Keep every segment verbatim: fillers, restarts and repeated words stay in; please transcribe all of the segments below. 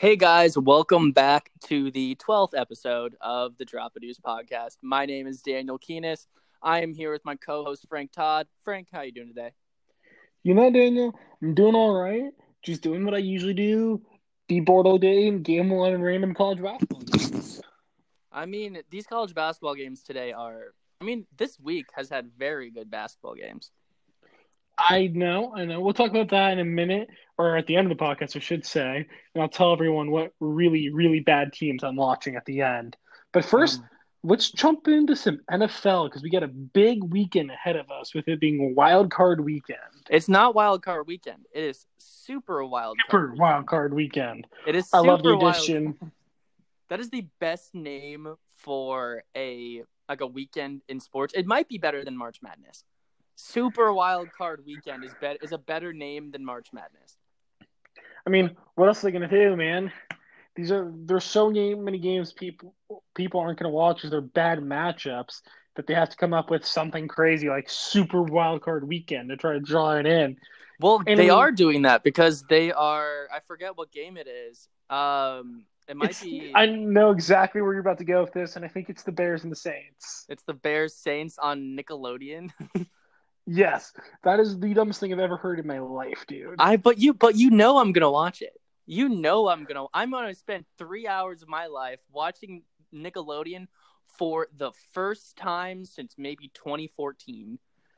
Hey guys, welcome back to the twelfth episode of the Drop a Deuce podcast. My name is Daniel Keenis. I am here with my co-host Frank Todd. Frank, how are you doing today? You know, Daniel, I'm doing all right. Just doing what I usually do. Be bored all day and gamble on random college basketball games. I mean, these college basketball games today are, I mean, this week has had very good basketball games. I know, I know. We'll talk about that in a minute, or at the end of the podcast, I should say. And I'll tell everyone what really, really bad teams I'm watching at the end. But first, Um, let's jump into some N F L because we got a big weekend ahead of us with it being a wild card weekend. it's not wild card weekend. It is super wild card Super weekend. wild card weekend. It is I super love the wild. addition. That is the best name for a like a weekend in sports. It might be better than March Madness. Super Wild Card Weekend is be- is a better name than March Madness. I mean, what else are they gonna do, man? These are there's so many games people people aren't gonna watch because they're bad matchups that they have to come up with something crazy like Super Wild Card Weekend to try to draw it in. Well, And I they mean, are doing that because they are. I forget what game it is. Um, it might it's be. I know exactly where you're about to go with this, and I think it's the Bears and the Saints. It's the Bears Saints on Nickelodeon. Yes, that is the dumbest thing I've ever heard in my life, dude. I but you but you know I'm gonna watch it. You know I'm gonna I'm gonna spend three hours of my life watching Nickelodeon for the first time since maybe twenty fourteen.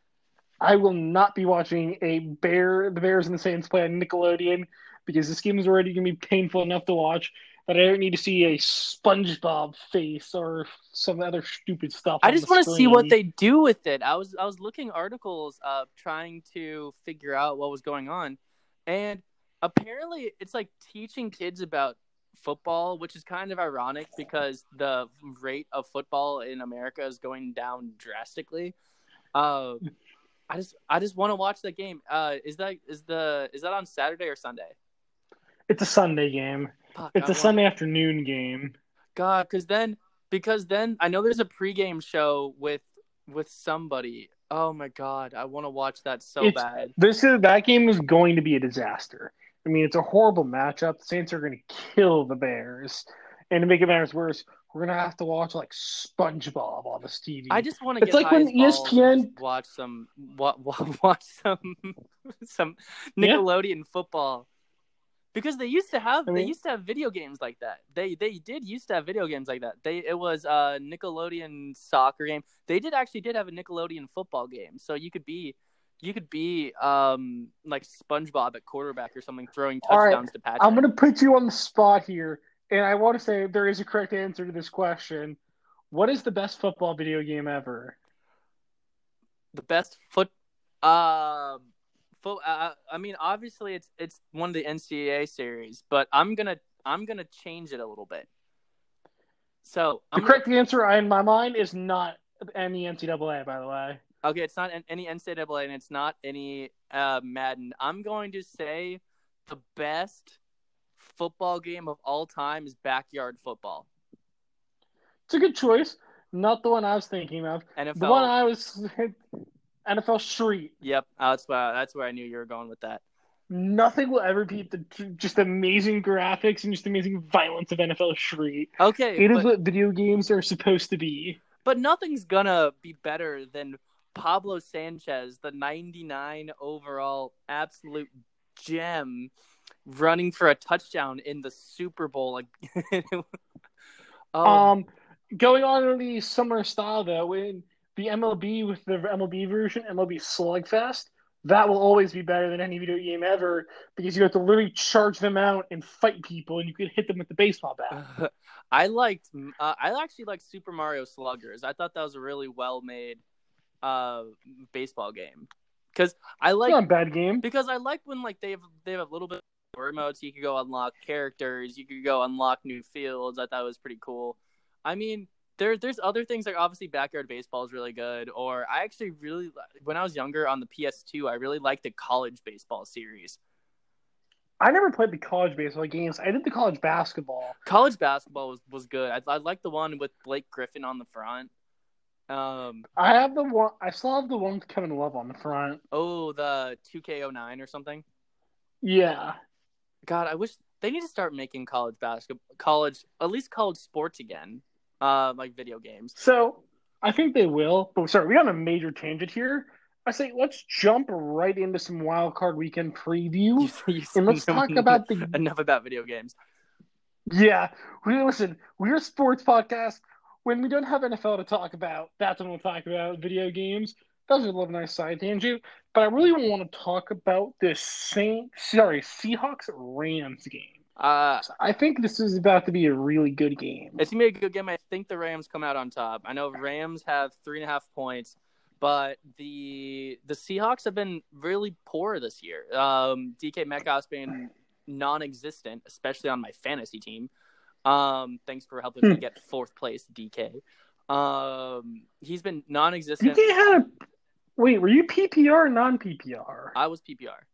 I will not be watching a Bear, the Bears and the Saints play on Nickelodeon because this game is already going to be painful enough to watch that I don't need to see a SpongeBob face or some other stupid stuff. I on just the want to see what screen. they do with it. I was I was looking articles up trying to figure out what was going on, and apparently it's like teaching kids about football, which is kind of ironic because the rate of football in America is going down drastically. Uh, I just I just want to watch that game. Uh, is that is the is that on Saturday or Sunday? It's a Sunday game. Fuck, It's I a want Sunday afternoon game. God, because then because then I know there's a pregame show with with somebody. Oh my God, I want to watch that so It's bad. this is that game is going to be a disaster. I mean, it's a horrible matchup. The Saints are going to kill the Bears, and to make it matters worse, we're going to have to watch like SpongeBob on this T V. I just want to It's get like high when as balls and E S P N. just watch some wa- wa- watch some some Yeah, Nickelodeon football. Because they used to have I they mean, used to have video games like that. They they did used to have video games like that. They it was a Nickelodeon soccer game. They did actually did have a Nickelodeon football game. So you could be you could be um like SpongeBob at quarterback or something throwing all right. touchdowns to Patrick. I'm going to put you on the spot here, and I want to say there is a correct answer to this question. What is the best football video game ever? The best foot um fo- uh, I mean obviously it's it's one of the N C double A series, but I'm going to I'm going to change it a little bit. So, The I'm gonna, correct answer in my mind is not any N C double A, by the way. Okay, it's not any N C double A and it's not any uh, Madden. I'm going to say the best football game of all time is Backyard Football. It's a good choice. Not the one I was thinking of. N F L. The one I was N F L Street. Yep, that's where that's where I knew you were going with that. Nothing will ever beat the just amazing graphics and just amazing violence of N F L Street. Okay, It is but what video games are supposed to be. but nothing's gonna be better than Pablo Sanchez, the ninety-nine overall absolute gem, running for a touchdown in the Super Bowl. Like, Um, um, going on in the summer style though, in the M L B with the M L B version, M L B Slugfest, that will always be better than any video game ever because you have to literally charge them out and fight people, and you can hit them with the baseball bat. I liked. Uh, I actually liked Super Mario Sluggers. I thought that was a really well made uh, baseball game because I like not a bad game. Because I like when like they have they have a little bit of story modes. You could go unlock characters. You could go unlock new fields. I thought it was pretty cool. I mean, there there's other things like obviously Backyard Baseball is really good. Or I actually really when I was younger on the P S two, I really liked the College Baseball series. I never played the college baseball games. I did the college basketball. College basketball was, was good. I I liked the one with Blake Griffin on the front. Um, I have the one. I still have the one with Kevin Love on the front. oh, the two K oh nine or something. Yeah. God, I wish they need to start making college basketball, college at least college sports again, uh, like video games. So I think they will. But sorry, we got a major tangent here. I say let's jump right into some wild card weekend preview, You, you and let's talk about the enough about video games. Yeah, we listen. We're a sports podcast. When we don't have N F L to talk about, that's when we'll talk about video games. That was a little nice side tangent, but I really want to talk about this Saint, sorry, Seahawks Rams game. Uh, I think this is about to be a really good game. It's gonna be a good game. I think the Rams come out on top. I know Rams have three and a half points, but the the Seahawks have been really poor this year. Um, D K Metcalf's been non-existent, especially on my fantasy team. Um, thanks for helping me get fourth place, D K. Um, he's been non-existent. D K had a wait. Were you P P R or non-P P R? I was P P R.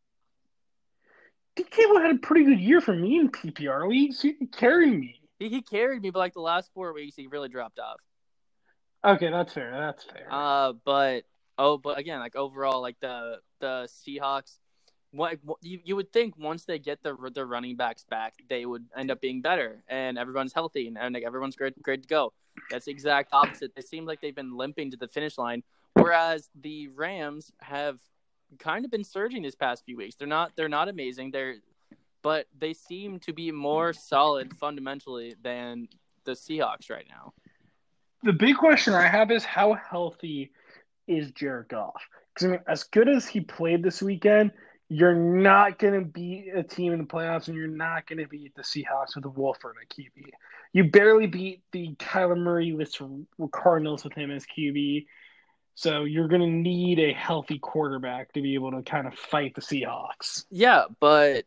D K had a pretty good year for me in P P R leagues. He could carry me. He, he carried me, but like the last four weeks, he really dropped off. Okay, that's fair. That's fair. Uh, but oh, but again, like overall, like the the Seahawks. What you, you would think once they get the the running backs back, they would end up being better, and everyone's healthy, and, and like, everyone's great, great to go. That's the exact opposite. They seem like they've been limping to the finish line, whereas the Rams have kind of been surging this past few weeks. They're not they're not amazing. They're but they seem to be more solid fundamentally than the Seahawks right now. The big question I have is how healthy is Jared Goff? Because I mean, as good as he played this weekend, you're not going to beat a team in the playoffs, and you're not going to beat the Seahawks with a Wolford at Q B. You barely beat the Kyler Murray-less Cardinals with him as Q B. So you're going to need a healthy quarterback to be able to kind of fight the Seahawks. Yeah, but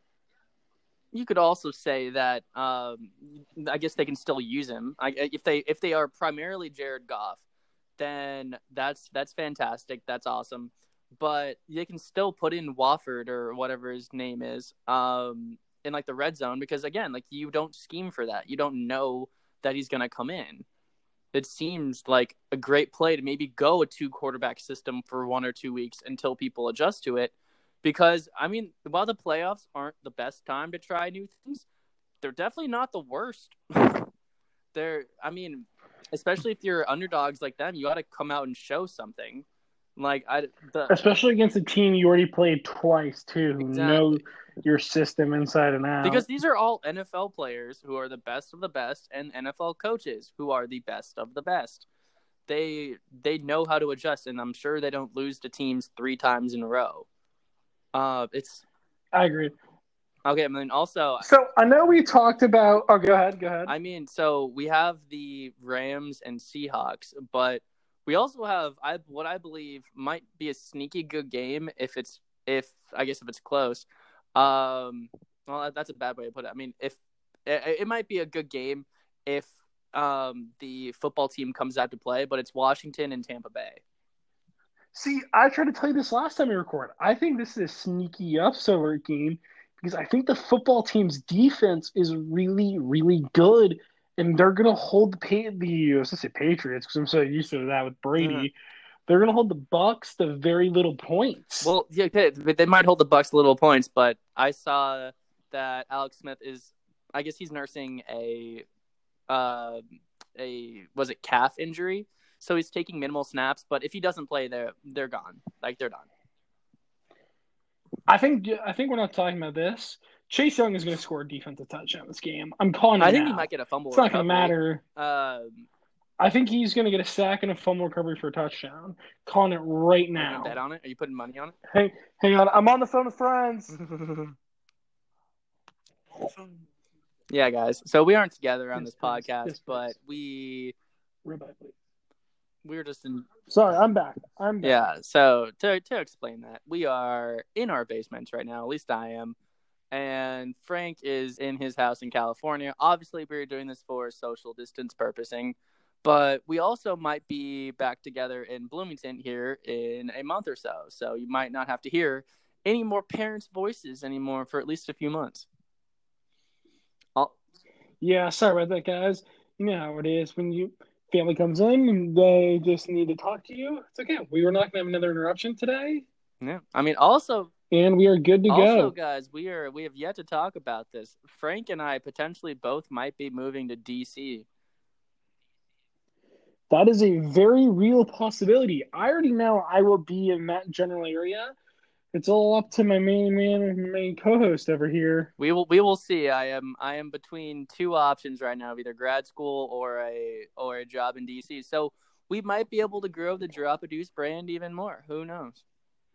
you could also say that um, I guess they can still use him. I, if they if they are primarily Jared Goff, then that's that's fantastic. That's awesome. But they can still put in Wofford or whatever his name is um, in like the red zone because again, like you don't scheme for that. You don't know that he's going to come in. It seems like a great play to maybe go a two quarterback system for one or two weeks until people adjust to it. Because I mean, while the playoffs aren't the best time to try new things, they're definitely not the worst. They're, I mean, especially if you're underdogs like them, you got to come out and show something. Like I, the, especially against a team you already played twice too, who exactly. know your system inside and out. Because these are all N F L players who are the best of the best, and N F L coaches who are the best of the best. They they know how to adjust, and I'm sure they don't lose to teams three times in a row. Uh, it's. I agree. Okay, I mean also. So I know we talked about. Oh, go ahead. Go ahead. I mean, so we have the Rams and Seahawks, but. We also have I what I believe might be a sneaky good game if it's if I guess if it's close. Um, well, that's a bad way to put it. I mean, if it, it might be a good game if um, the football team comes out to play, but it's Washington and Tampa Bay. See, I tried to tell you this last time we recorded. I think this is a sneaky upset game because I think the football team's defense is really, really good. And they're going to hold the the I was going to say Patriots because I'm so used to that with Brady. Mm-hmm. They're going to hold the Bucs to very little points. Well, yeah, they, they might hold the Bucs to little points, but I saw that Alex Smith is, I guess he's nursing a, uh, a was it calf injury? So he's taking minimal snaps. But if he doesn't play, they're they're gone. Like they're done. I think I think we're not talking about this. Chase Young is going to score a defensive touchdown this game. I'm calling it I think now. he might get a fumble It's recovery. not going to matter. Um, I think he's going to get a sack and a fumble recovery for a touchdown. Calling it right now. Are you gonna bet on it? Are you putting money on it? Hey, hang on. I'm on the phone with friends. Yeah, guys. So we aren't together on this podcast, yes, but we we're just in. Sorry, I'm back. I'm back. Yeah. So to to explain that, we are in our basements right now. At least I am. And Frank is in his house in California. Obviously, we're doing this for social distance purposing, but we also might be back together in Bloomington here in a month or so. So you might not have to hear any more parents' voices anymore for at least a few months. I'll... Yeah, sorry about that, guys. You know how it is when you family comes in and they just need to talk to you. It's okay. We were not going to have another interruption today. Yeah. I mean, also... And we are good to Also, go. guys, we are we have yet to talk about this. Frank and I potentially both might be moving to D C. That is a very real possibility. I already know I will be in that general area. It's all up to my main man and my main co-host over here. We will we will see. I am I am between two options right now, either grad school or a or a job in D C. So we might be able to grow the Drop a Deuce brand even more. Who knows?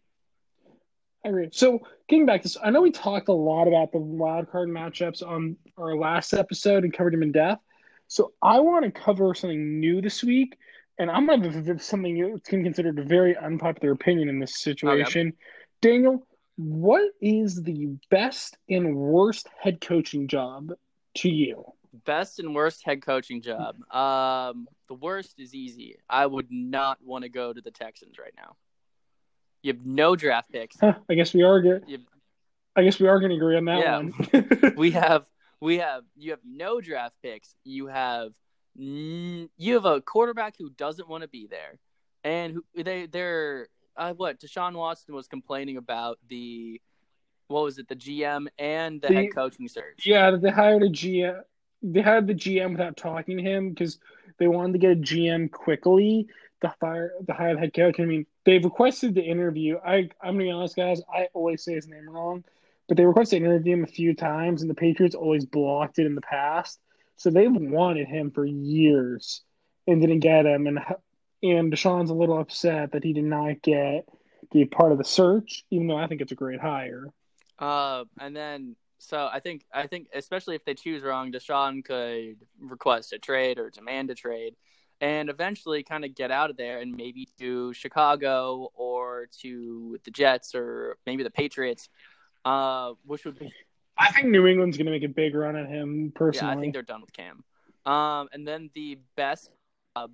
I agree. So getting back to this, I know we talked a lot about the wild card matchups on our last episode and covered them in depth. So I want to cover something new this week, and I'm going to give something that's considered a very unpopular opinion in this situation. Okay. Daniel, what is the best and worst head coaching job to you? Best and worst head coaching job. Um, the worst is easy. I would not want to go to the Texans right now. You have no draft picks. Huh, I guess we are good. I guess we are going to agree on that yeah. one. we have, we have. You have no draft picks. You have, you have a quarterback who doesn't want to be there, and who they they're uh, what Deshaun Watson was complaining about the, what was it, the G M and the, the head coaching search. Yeah, they hired a G M. They hired the G M without talking to him because they wanted to get a G M quickly to fire the hire the head coach. I mean, they've requested the interview. I I'm gonna be honest, guys. I always say his name wrong, but they requested to interview him a few times, and the Patriots always blocked it in the past. So they've wanted him for years and didn't get him. And and Deshaun's a little upset that he did not get be part of the search, even though I think it's a great hire. Uh, and then. So I think I think especially if they choose wrong, Deshaun could request a trade or demand a trade, and eventually kind of get out of there and maybe to Chicago or to the Jets or maybe the Patriots, uh, which would be. I think New England's going to make a big run at him personally. Yeah, I think they're done with Cam. Um, and then the best job,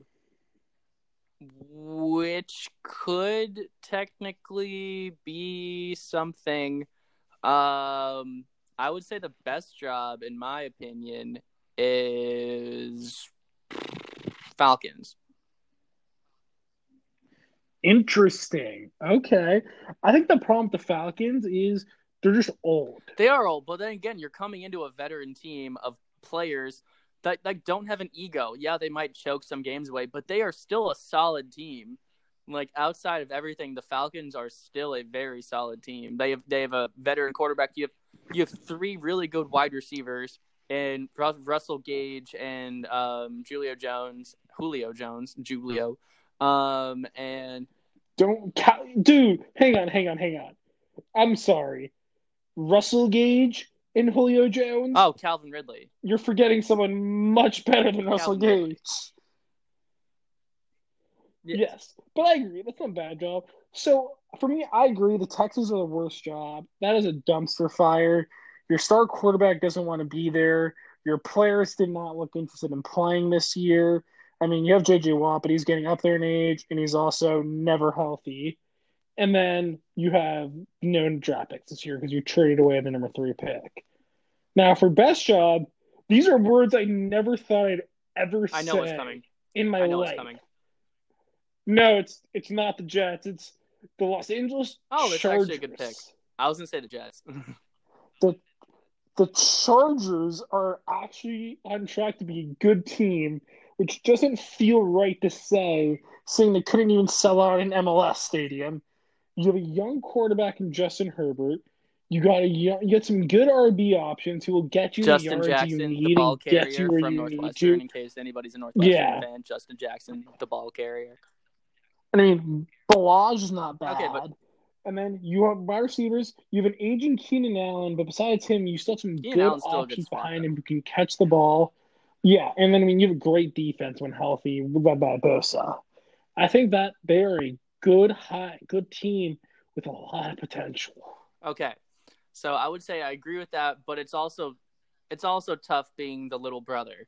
which could technically be something. Um. I would say the best job, in my opinion, is Falcons. Interesting. Okay. I think the problem with the Falcons is they're just old. They are old, but then again, you're coming into a veteran team of players that like don't have an ego. Yeah, they might choke some games away, but they are still a solid team. Like outside of everything, the Falcons are still a very solid team. They have they have a veteran quarterback. You have you have three really good wide receivers, and Russell Gage and um, Julio Jones, Julio Jones, Julio, um, and don't dude. Hang on, hang on, hang on. I'm sorry, Russell Gage and Julio Jones. Oh, Calvin Ridley. You're forgetting someone much better than Russell Calvin Gage. Ridley. Yeah. Yes, but I agree. That's not a bad job. So, for me, I agree. The Texans are the worst job. That is a dumpster fire. Your star quarterback doesn't want to be there. Your players did not look interested in playing this year. I mean, you have J J Watt, but he's getting up there in age, and he's also never healthy. And then you have no draft picks this year because you traded away the number three pick. Now, for best job, these are words I never thought I'd ever say I know what's coming. in my I know life. what's coming. No, it's it's not the Jets. It's the Los Angeles Oh, it's Chargers. actually a good pick. I was going to say the Jets. the The Chargers are actually on track to be a good team, which doesn't feel right to say, saying they couldn't even sell out an M L S stadium. You have a young quarterback in Justin Herbert. You got a you got some good R B options who will get you Justin the yards Jackson, you need the ball and get carrier you where from you Northwestern, need to. in case anybody's a Northwestern Yeah. fan. Justin Jackson, the ball carrier. I mean, Balaj is not bad. Okay, but and then you have wide receivers. You have an aging Keenan Allen, but besides him, you still have some Keenan good Allen's still a good options spot, behind though. him who can catch the ball. Yeah, and then I mean, you have a great defense when healthy, led by Bosa. I think that they are a good, high, good team with a lot of potential. Okay, so I would say I agree with that, but it's also it's also tough being the little brother.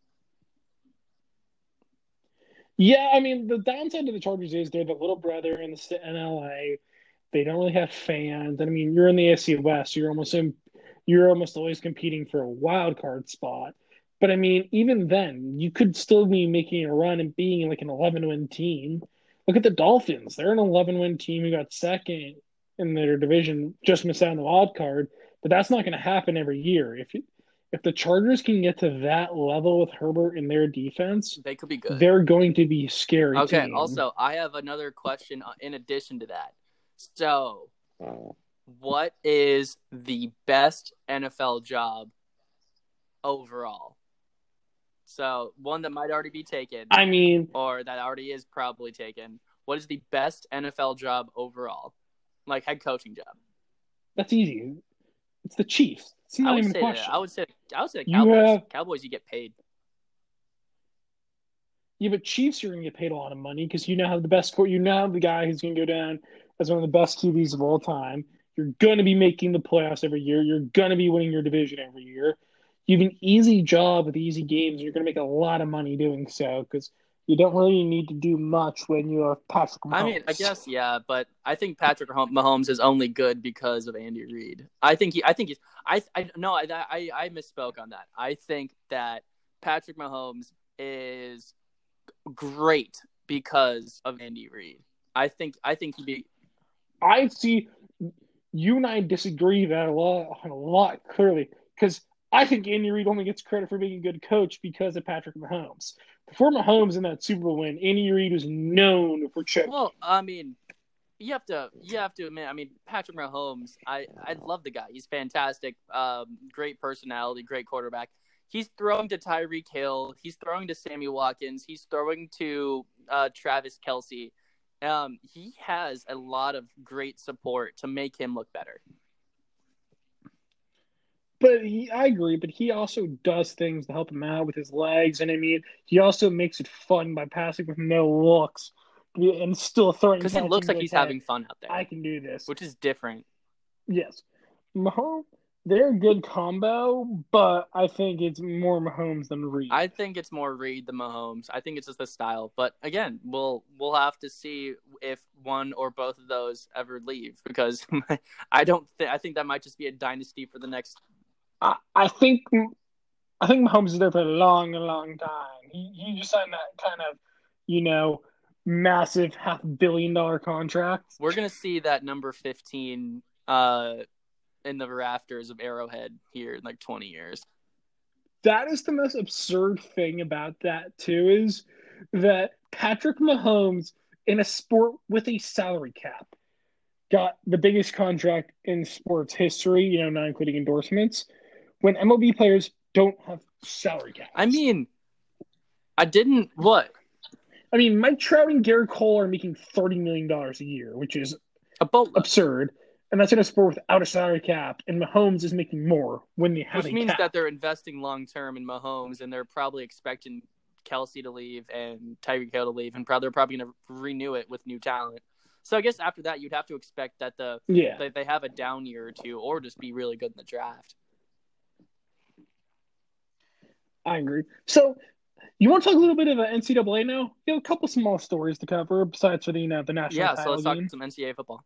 Yeah, I mean, the downside to the Chargers is they're the little brother in the in L A. They don't really have fans. And I mean, you're in the A F C West, so you're almost in, you're almost always competing for a wild card spot. But I mean, even then, you could still be making a run and being like an eleven win team. Look at the Dolphins; they're an eleven win team who got second in their division, just miss out on the wild card. But that's not going to happen every year. If if the Chargers can get to that level with Herbert in their defense, they could be good. They're going to be a scary okay, team. Also, I have another question in addition to that. So, what is the best N F L job overall? So, one that might already be taken. I mean, or that already is probably taken. What is the best N F L job overall? Like head coaching job. That's easy. It's the Chiefs. It's not even a question. That. I would say I would say the Cowboys. You have, Cowboys, you get paid. Yeah, but Chiefs, you're going to get paid a lot of money because you now have the best. You now have the guy who's going to go down as one of the best Q Bs of all time. You're going to be making the playoffs every year. You're going to be winning your division every year. You have an easy job with easy games. You're going to make a lot of money doing so because you don't really need to do much when you have Patrick Mahomes. I mean, I guess yeah, but I think Patrick Mahomes is only good because of Andy Reid. I think he. I think he's. I. I no. I. I. I misspoke on that. I think that Patrick Mahomes is great because of Andy Reid. I think. I think he'd be. I see. You and I disagree that a lot. A lot clearly because. I think Andy Reid only gets credit for being a good coach because of Patrick Mahomes. Before Mahomes in that Super Bowl win, Andy Reid was known for choking. Well, I mean, you have to you have to admit, I mean, Patrick Mahomes, I, I love the guy. He's fantastic, um, great personality, great quarterback. He's throwing to Tyreek Hill. He's throwing to Sammy Watkins. He's throwing to uh, Travis Kelce. Um, he has a lot of great support to make him look better. But he, I agree, but he also does things to help him out with his legs. And I mean, he also makes it fun by passing with no looks and still throwing. Because he looks like he's having fun out there. I can do this. Which is different. Yes. Mahomes, they're a good combo, but I think it's more Mahomes than Reid. I think it's more Reid than Mahomes. I think it's just the style. But again, we'll we'll have to see if one or both of those ever leave. Because I don't think I think that might just be a dynasty for the next. I, I think I think Mahomes is there for a long, long time. He he just signed that kind of, you know, massive half billion dollar contract. We're gonna see that number fifteen uh, in the rafters of Arrowhead here in like twenty years. That is the most absurd thing about that too, is that Patrick Mahomes in a sport with a salary cap got the biggest contract in sports history, you know, not including endorsements, when M L B players don't have salary caps. I mean, I didn't, what? I mean, Mike Trout and Garrett Cole are making thirty million dollars a year, which is About, absurd. And that's in a sport without a salary cap. And Mahomes is making more when they have Which a means cap. that they're investing long-term in Mahomes, and they're probably expecting Kelce to leave and Tyreek Hill to leave, and probably, they're probably going to renew it with new talent. So I guess after that, you'd have to expect that the yeah. that they have a down year or two, or just be really good in the draft. I agree. So, you want to talk a little bit of N C double A now? You have a couple small stories to cover besides for the, you know, the national Yeah, title so let's game. talk some N C double A football.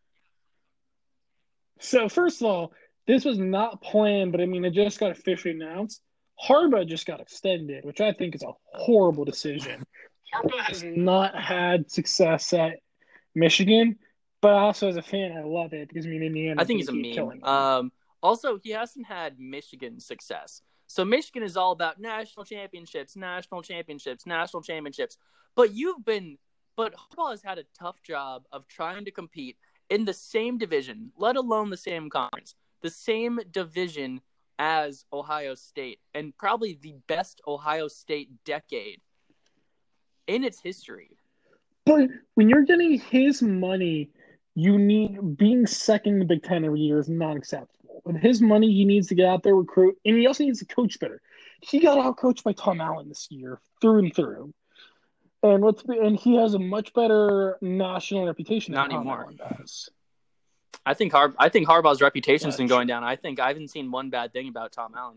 So, first of all, this was not planned, but I mean, it just got officially announced. Harbaugh just got extended, which I think is a horrible decision. Harbaugh has not had success at Michigan, but also as a fan, I love it because I mean, Indiana. I think he's a meme. Um, also, he hasn't had Michigan success. So Michigan is all about national championships, national championships, national championships. But you've been, but Harbaugh has had a tough job of trying to compete in the same division, let alone the same conference, the same division as Ohio State, and probably the best Ohio State decade in its history. But when you're getting his money, you need being second in the Big Ten every year is not acceptable. With his money, he needs to get out there, recruit, and he also needs to coach better. He got outcoached by Tom Allen this year, through and through. And what's and he has a much better national reputation Not than Tom anymore. Allen does. I think Har- I think Harbaugh's reputation has Yeah, been going down. I think I haven't seen one bad thing about Tom Allen.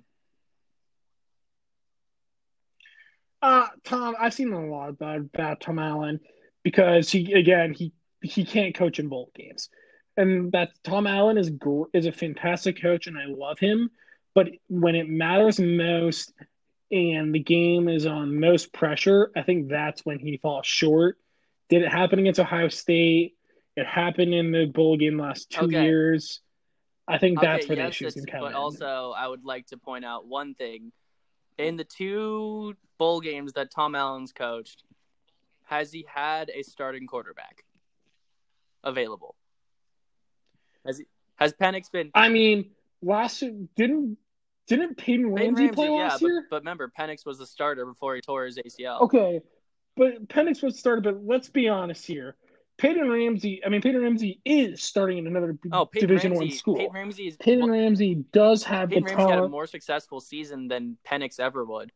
Uh, Tom, I've seen a lot about, about Tom Allen because he again he he can't coach in bowl games. And that Tom Allen is is a fantastic coach, and I love him. But when it matters most, and the game is on most pressure, I think that's when he falls short. Did it happen against Ohio State? It happened in the bowl game last two Okay. years. I think Okay, that's where the yes, issues it's can come but in. also I would like to point out one thing. In the two bowl games that Tom Allen's coached, has he had a starting quarterback available? Has he, has Penix been I mean, last didn't didn't Peyton Peyton Ramsey play Ramsey? Yeah, last but year? but remember, Penix was the starter before he tore his A C L. Okay, but Penix was started. But let's be honest here. Peyton Ramsey, I mean, Peyton Ramsey is starting in another Oh, Peyton Division One Ramsey. Peyton school. Ramsey is Peyton Ramsey does have the Peyton Ramsey had a talent. more successful season than Penix ever would.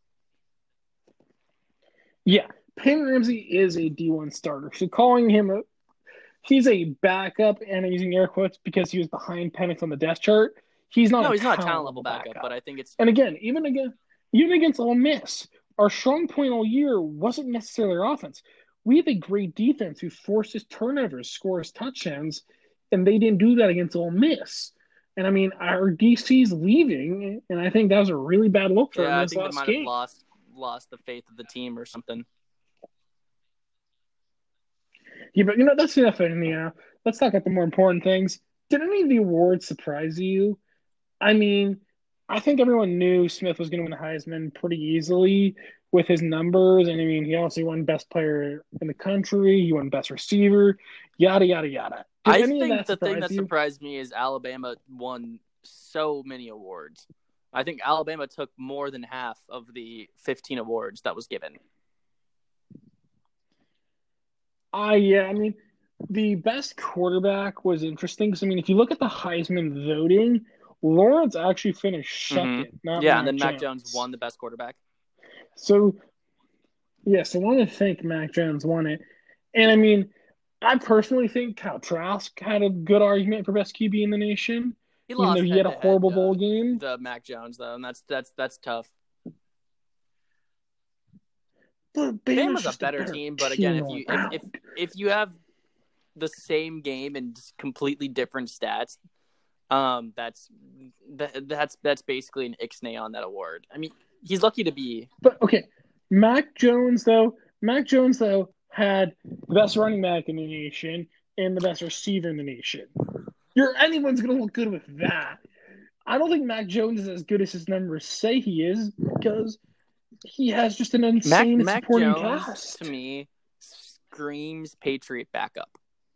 Yeah, Peyton Ramsey is a D one starter. So calling him a he's a backup, and I'm using air quotes because he was behind Penix on the depth chart. He's not No, a he's not a talent talent level level backup, backup. but I think it's And again, even again, even against Ole Miss, our strong point all year wasn't necessarily our offense. We have a great defense who forces turnovers, scores touchdowns, and they didn't do that against Ole Miss. And I mean, our D C's leaving, and I think that was a really bad look for him yeah. in I this think they last might have game. lost lost the faith of the team or something. Yeah, but you know that's enough. And you know, let's talk about the more important things. Did any of the awards surprise you? I mean, I think everyone knew Smith was going to win the Heisman pretty easily with his numbers. And I mean, he also won Best Player in the country. He won Best Receiver, yada, yada, yada. Did I any of think that the thing surprise that you? surprised me is Alabama won so many awards. I think Alabama took more than half of the fifteen awards that was given. Uh, yeah, I mean, the best quarterback was interesting because, I mean, if you look at the Heisman voting, Lawrence actually finished Mm-hmm. second, not Yeah, and Mac then Mac Jones. Jones won the best quarterback. So, yeah, so I want to think Mac Jones won it. And I mean, I personally think Kyle Trask had a good argument for best Q B in the nation, He even though lost he head had a to head horrible bowl to game. the Mac Jones though, and that's that's that's tough. But Bama's Bama's a just a better better team, but again, team if all you if around. if if you have the same game and just completely different stats, um, that's that, that's that's basically an ixnay on that award. I mean, he's lucky to be. But okay, Mac Jones though, Mac Jones though had the best running back in the nation and the best receiver in the nation. You're anyone's gonna look good with that. I don't think Mac Jones is as good as his numbers say he is because he has just an Mac insane Mac supporting Jones cast. to me screams Patriot backup.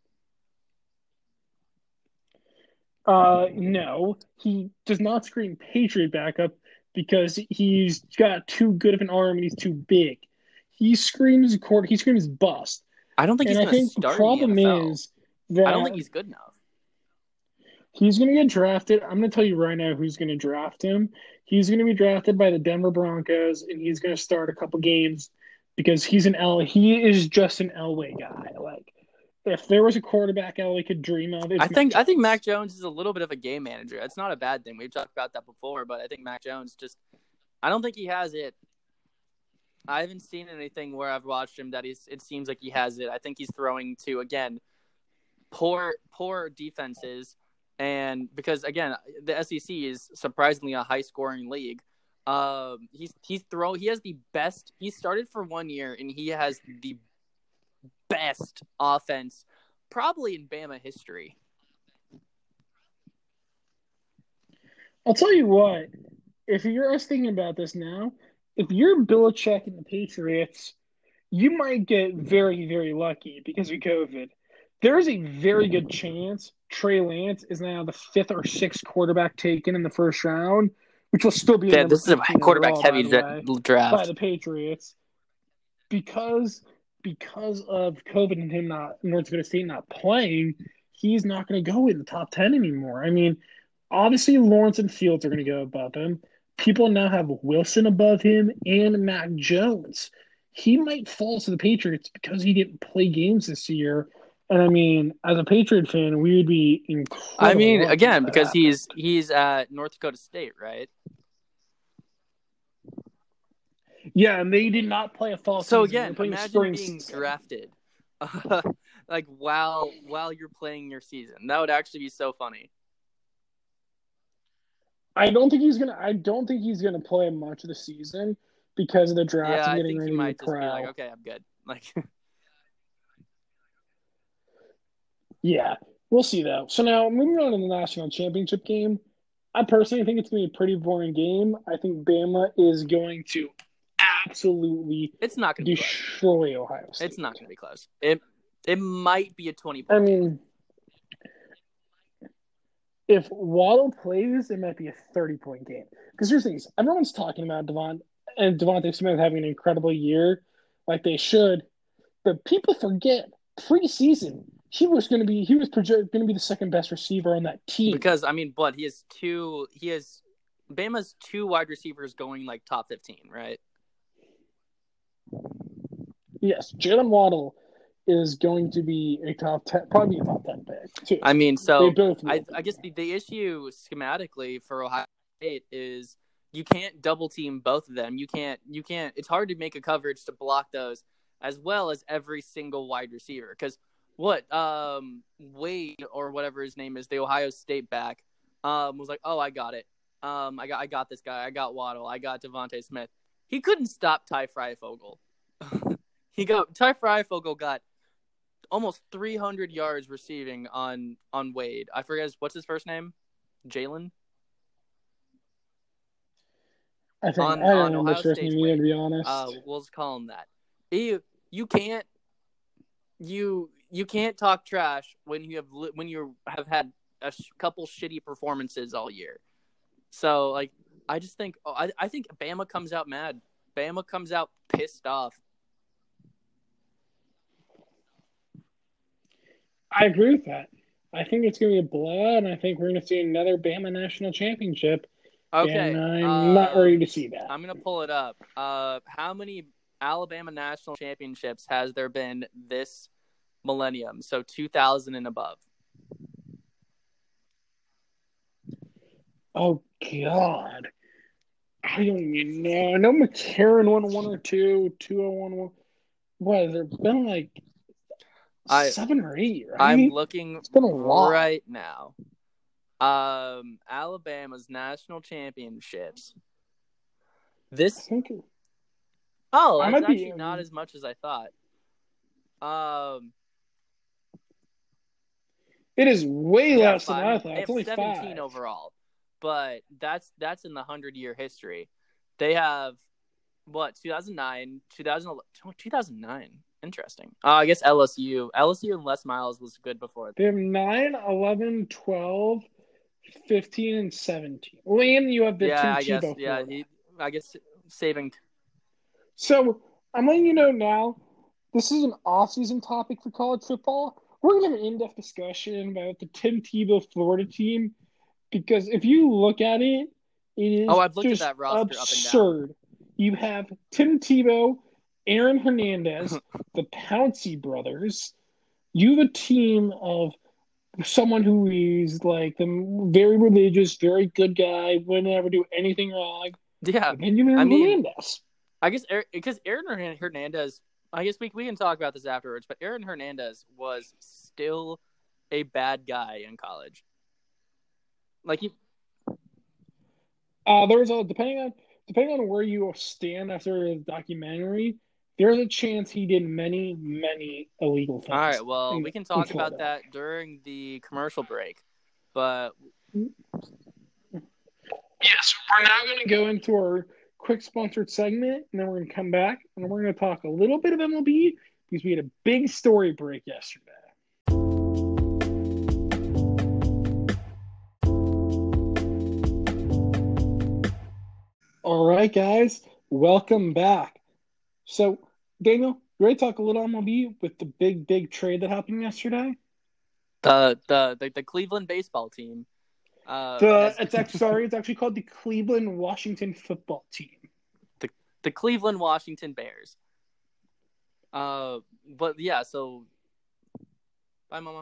Uh, no, he does not scream Patriot backup because he's got too good of an arm and he's too big. He screams court. He screams bust. I don't think And he's I going to think the start in the problem N F L. is I don't that think he's good enough. he's going to get drafted. I'm going to tell you right now who's going to draft him. He's going to be drafted by the Denver Broncos, and he's going to start a couple games because he's an L. He is just an Elway guy. Like, if there was a quarterback Elway could dream of, it's I think Mac I think Mac Jones is a little bit of a game manager. It's not a bad thing. We've talked about that before, but I think Mac Jones just I don't think he has it. I haven't seen anything where I've watched him that he's it seems like he has it. I think he's throwing to again poor poor defenses, and because again the S E C is surprisingly a high scoring league. Um, he's he's throw he has the best. He started for one year and he has the best offense probably in Bama history. I'll tell you what. If you're us thinking about this now, if you're Belichick and the Patriots, you might get very, very lucky because of COVID. There is a very good chance Trey Lance is now the fifth or sixth quarterback taken in the first round, which will still be Yeah, number this is a fifteen quarterback overall, heavy by the way, draft by the Patriots because because of COVID and him not North Dakota State not playing. He's not going to go in the top ten anymore. I mean, obviously Lawrence and Fields are going to go above him. People now have Wilson above him and Mac Jones. He might fall to the Patriots because he didn't play games this year. And I mean, as a Patriot fan, we would be incredible. I mean, again, because happened. he's he's at North Dakota State, right? Yeah, and they did not play a fall so season. again, imagine being season. drafted, uh, like while while you're playing your season. That would actually be so funny. I don't think he's gonna. I don't think he's gonna play much of the season because of the draft. Yeah, and I getting think ready he to might be just pro. be like, okay, I'm good. Like, Yeah, we'll see though. So now moving on to the national championship game. I personally think it's going to be a pretty boring game. I think Bama is going to absolutely It's not going to be close. destroy Ohio State. It's not going to be close. It it might be a twenty I point game. mean, if Waddle plays, it might be a thirty-point game. Because here's the thing: everyone's talking about Devon and Devontae Smith having an incredible year, like they should, but people forget preseason he was going to be he was projected going to be the second best receiver on that team. Because I mean, but he has two. He has Bama's two wide receivers going like top fifteen, right? Yes, Jalen Waddle is going to be a top ten, probably a top ten pick too. I mean, so they both I, I guess the, the issue schematically for Ohio State is you can't double team both of them. You can't. You can't. It's hard to make a coverage to block those as well as every single wide receiver. Because what um, Wade or whatever his name is, the Ohio State back, um, was like, oh, I got it. Um, I got I got this guy. I got Waddle. I got Devontae Smith. He couldn't stop Ty Freifogel. he got Ty Freifogel got almost three hundred yards receiving on on Wade. I forget his, what's his first name? Jalen. I think on, I don't know his first name either, to be honest. Uh, we'll just call him that. You you can't you you can't talk trash when you have when you have had a sh- couple shitty performances all year. So like I just think oh, I I think Bama comes out mad. Bama comes out pissed off. I agree with that. I think it's going to be a blowout, and I think we're going to see another Bama national championship. Okay, and I'm uh, not ready to see that. I'm going to pull it up. Uh, how many Alabama national championships has there been this millennium? So two thousand and above. Oh, God. I don't even know. I know McCarron won one or two, two oh one one. What, has there been like I, seven or eight, right? I'm looking it's been a lot. right now. Um, Alabama's national championships. This it, oh, that's actually be, not as much as I thought. Um, it is way yeah, less five. than I thought. It's only seventeen five. overall, but that's that's in the hundred-year history. They have what two thousand nine, two thousand eleven, two thousand nine. Interesting. Uh, I guess L S U. L S U and Les Miles was good before. They have nine, eleven, twelve, fifteen, and seventeen. Well, and you have the yeah, Tim I guess, Tebow. Yeah, he, I guess saving. So I'm letting you know now, this is an off-season topic for college football. We're going to have an in-depth discussion about the Tim Tebow Florida team because if you look at it, it is oh, I've looked just at that roster absurd. Up and down. You have Tim Tebow, Aaron Hernandez, the Pouncey brothers. You have a team of someone who is like the very religious, very good guy, would never do anything wrong. Yeah, and then you have I mean, Hernandez. I guess because Aaron Hernandez, I guess we we can talk about this afterwards, but Aaron Hernandez was still a bad guy in college. Like he, uh, there was a depending on depending on where you stand after the documentary. There's a chance he did many, many illegal things. All right, well, in, we can talk about that during the commercial break. But yes, we're now going to go into our quick sponsored segment, and then we're going to come back, and we're going to talk a little bit of M L B because we had a big story break yesterday. All right, guys, welcome back. So, Daniel, you ready to talk a little M L B with the big, big trade that happened yesterday? The the the, the Cleveland baseball team. Uh, the has... it's actually sorry, it's actually called the Cleveland Washington football team. The the Cleveland Washington Bears. Uh, but yeah, so bye, Mama.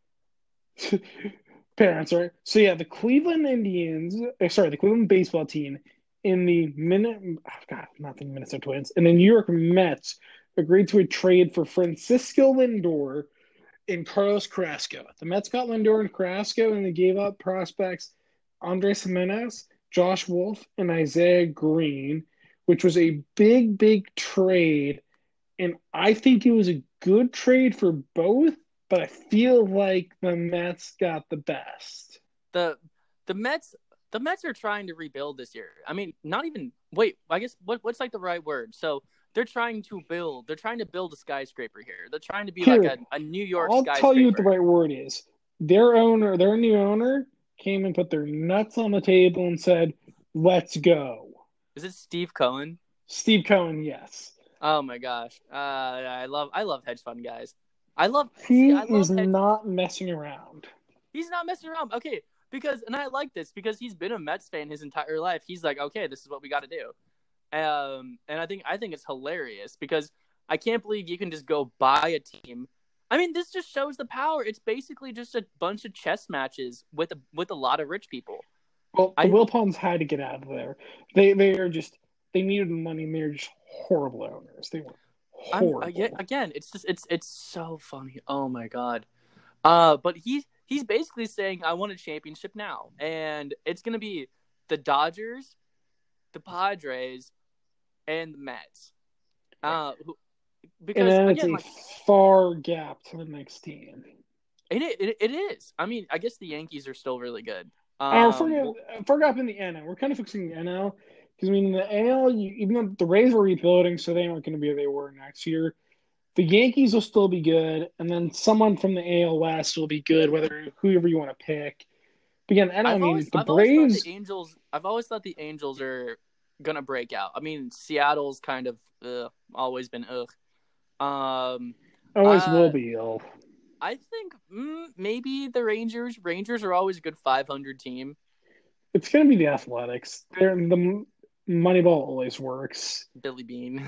Parents, right? So yeah, the Cleveland Indians, sorry, the Cleveland baseball team. In the minute, oh God, not the Minnesota Twins, and the New York Mets agreed to a trade for Francisco Lindor and Carlos Carrasco. The Mets got Lindor and Carrasco, and they gave up prospects Andres Jimenez, Josh Wolf, and Isaiah Green, which was a big, big trade. And I think it was a good trade for both but I feel like the Mets got the best. The the Mets the Mets are trying to rebuild this year. I mean, not even wait. I guess what what's like the right word? So they're trying to build. They're trying to build a skyscraper here. They're trying to be Here, like a, a New York I'll skyscraper. tell you what the right word is. Their owner, their new owner, came and put their nuts on the table and said, "Let's go." Is it Steve Cohen? Steve Cohen, yes. Oh my gosh, uh, I love I love hedge fund guys. I love. He see, I love is hedge- not messing around. He's not messing around. Okay, because and I like this because he's been a Mets fan his entire life. He's like, okay, this is what we got to do. Um, and I think I think it's hilarious because I can't believe you can just go buy a team. I mean, this just shows the power. It's basically just a bunch of chess matches with a with a lot of rich people. Well, the I, Wilpons had to get out of there. They they are just they needed the money and they're just horrible owners. They were horrible. I'm, again, again, it's just it's it's so funny. Oh my god. Uh, but he's he's basically saying I want a championship now, and it's gonna be the Dodgers, the Padres, and the Mets. Uh, who, because and then again, it's a like, far gap to the next team. it, it it is. I mean, I guess the Yankees are still really good. Um, uh, forget, forget up in the N L. We're kind of fixing the N L because I mean in the A L, you, even though the Rays were rebuilding, so they aren't going to be where they were next year. The Yankees will still be good, and then someone from the A L West will be good, whether whoever you want to pick. But again, and I I've mean always, the I've Braves. Always thought the Angels. I've always thought the Angels are gonna break out. I mean, Seattle's kind of ugh, always been ugh. Um, always uh, will be. Oh. I think mm, maybe the Rangers. Rangers are always a good five hundred team. It's going to be the Athletics. They're, the Moneyball always works. Billy Bean.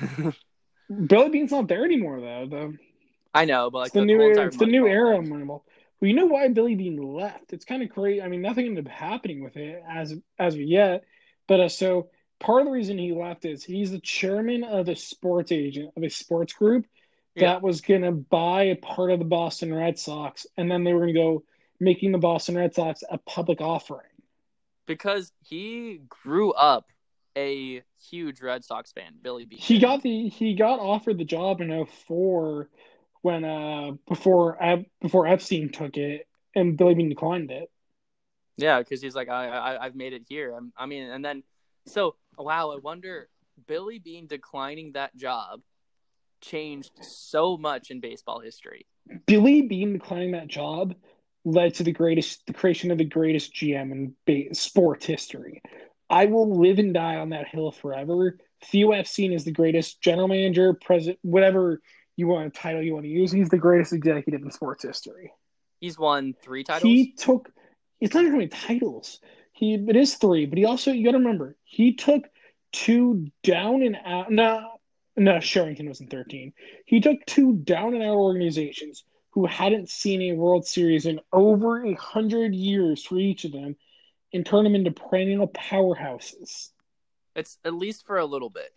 Billy Bean's not there anymore, though. The, I know, but like it's the, the new, whole it's the new era of thing. Moneyball. Well, you know why Billy Bean left? It's kind of crazy. I mean, nothing ended up happening with it as as of yet. But uh, so part of the reason he left is he's the chairman of a sports agent of a sports group that Yeah. was going to buy a part of the Boston Red Sox, and then they were going to go making the Boston Red Sox a public offering. Because he grew up a huge Red Sox fan, Billy Bean. He got the he got offered the job in oh four when uh before before Epstein took it, and Billy Bean declined it. Yeah, because he's like, I, I I've made it here. I'm, I mean, and then so wow, I wonder Billy Bean declining that job changed so much in baseball history. Billy Bean declining that job led to the greatest the creation of the greatest G M in ba- sports history. I will live and die on that hill forever. Theo Epstein is the greatest general manager, president, whatever you want a title you want to use. He's the greatest executive in sports history. He's won three titles. He took. It's not even titles. He it is three, but he also you got to remember he took two down and out. No, no, Sherrington was in thirteen. He took two down and out organizations who hadn't seen a World Series in over a hundred years for each of them, and turn them into perennial powerhouses. It's at least for a little bit.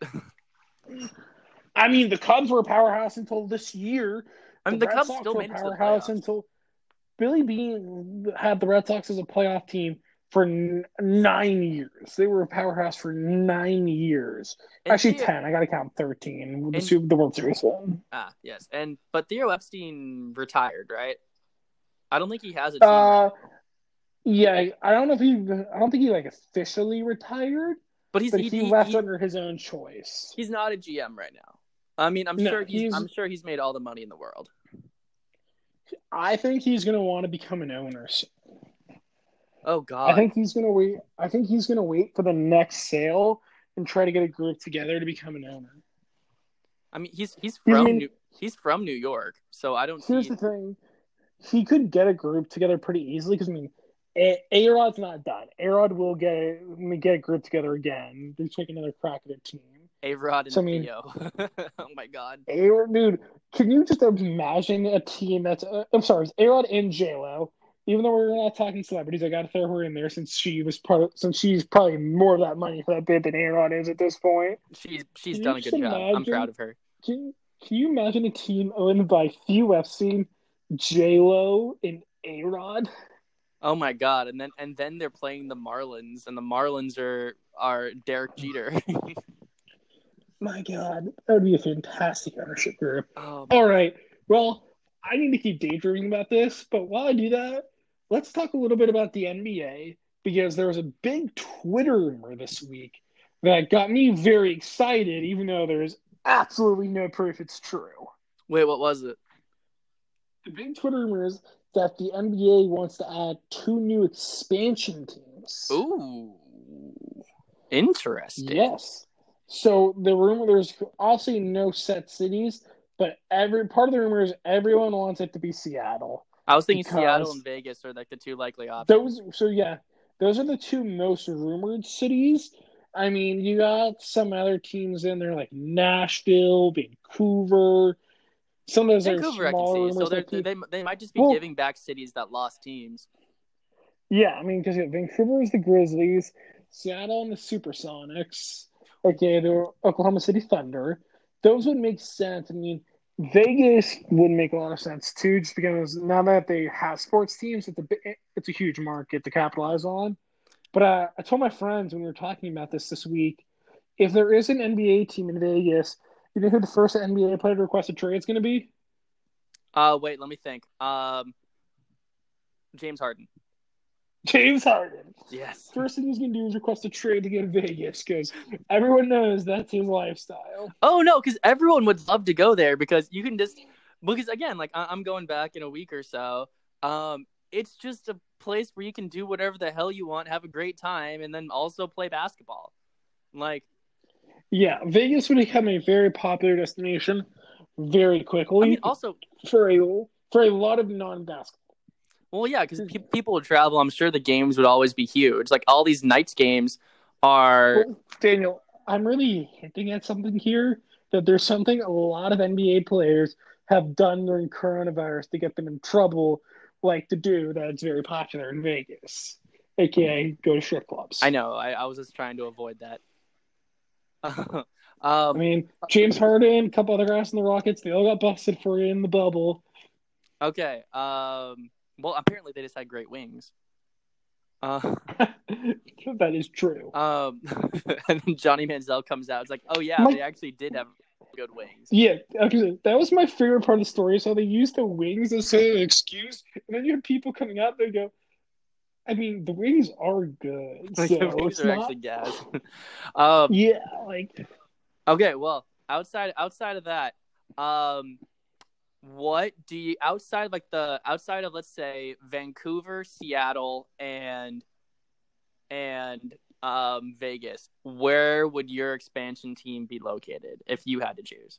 I mean, the Cubs were a powerhouse until this year. I mean, the, the Red Cubs Sox still were made a it to the powerhouse playoffs. until Billy Bean had the Red Sox as a playoff team for n- nine years. They were a powerhouse for nine years. And Actually, Theo, ten. I got to count thirteen. The, and, Super, the World Series one. Ah, yes, and but Theo Epstein retired, right? I don't think he has a team. Uh, yeah, I don't know if he. I don't think he like officially retired. But, he's, but he, he, he left he, under his own choice. He's not a G M right now. I mean, I'm no, sure he's, he's. I'm sure he's made all the money in the world. I think he's going to want to become an owner soon. Oh God! I think he's going to wait. I think he's going to wait for the next sale and try to get a group together to become an owner. I mean, he's he's from I mean, New, he's from New York, so I don't. Here's see... the thing: he could get a group together pretty easily because I mean, A Rod's not done. A Rod will get get a group together again. They take another crack at a team. A Rod and so, I mean, Theo. Oh my God! A Rod, dude, can you just imagine a team that's? Uh, I'm sorry, it's A Rod and J Lo. Even though we're not talking celebrities, I got to throw her in there since she was part of, since she's probably more of that money for that bid than A Rod is at this point. She's she's can done a good job. Imagine, I'm proud of her. Can Can you imagine a team owned by Theo Epstein, J Lo, and A Rod? Oh my God! And then and then they're playing the Marlins, and the Marlins are are Derek Jeter. My God, that would be a fantastic ownership group. Oh, all right, well, I need to keep daydreaming about this, but while I do that, let's talk a little bit about the N B A because there was a big Twitter rumor this week that got me very excited, even though there's absolutely no proof it's true. Wait, what was it? The big Twitter rumor is that the N B A wants to add two new expansion teams. Ooh, interesting. Yes. So the rumor, there's obviously no set cities, but every part of the rumor is everyone wants it to be Seattle. I was thinking Seattle and Vegas are like the two likely options. Those, so yeah, those are the two most rumored cities. I mean, you got some other teams in there like Nashville, Vancouver. Some of those Vancouver, are smaller I can see. So they they they might just be well, giving back cities that lost teams. Yeah, I mean, because yeah, Vancouver is the Grizzlies, Seattle and the Supersonics. Okay, the Oklahoma City Thunder. Those would make sense. I mean, Vegas would make a lot of sense too, just because now that they have sports teams, it's a it's a huge market to capitalize on. But uh, I told my friends when we were talking about this this week, if there is an N B A team in Vegas, you know who the first N B A player to request a trade is going to be? Uh, wait, let me think. Um, James Harden. James Harden. Yes. First thing he's going to do is request a trade to go to Vegas because everyone knows that's his lifestyle. Oh, no, because everyone would love to go there because you can just – because, again, like I'm going back in a week or so. Um, it's just a place where you can do whatever the hell you want, have a great time, and then also play basketball. Like – Yeah, Vegas would become a very popular destination very quickly. I mean, also – for a, for a lot of non-basketball. Well, yeah, because pe- people would travel. I'm sure the games would always be huge. Like, all these Knights games are... Well, Daniel, I'm really hinting at something here, that there's something a lot of N B A players have done during coronavirus to get them in trouble, like to do that's very popular in Vegas, a k a go to strip clubs. I know. I, I was just trying to avoid that. um, I mean, James Harden, a couple other guys in the Rockets, they all got busted for it in the bubble. Okay. Um... Well, apparently they just had great wings. Uh, that is true. Um, and then Johnny Manziel comes out. It's like, oh yeah, my, they actually did have good wings. Yeah, okay, that was my favorite part of the story. So they used the wings as an excuse, and then you have people coming out there go, I mean, the wings are good. Like, so the wings are not... actually gas. um, yeah, like. Okay, well, outside outside of that, um. What do you outside like the outside of let's say Vancouver, Seattle, and and um, Vegas? Where would your expansion team be located if you had to choose?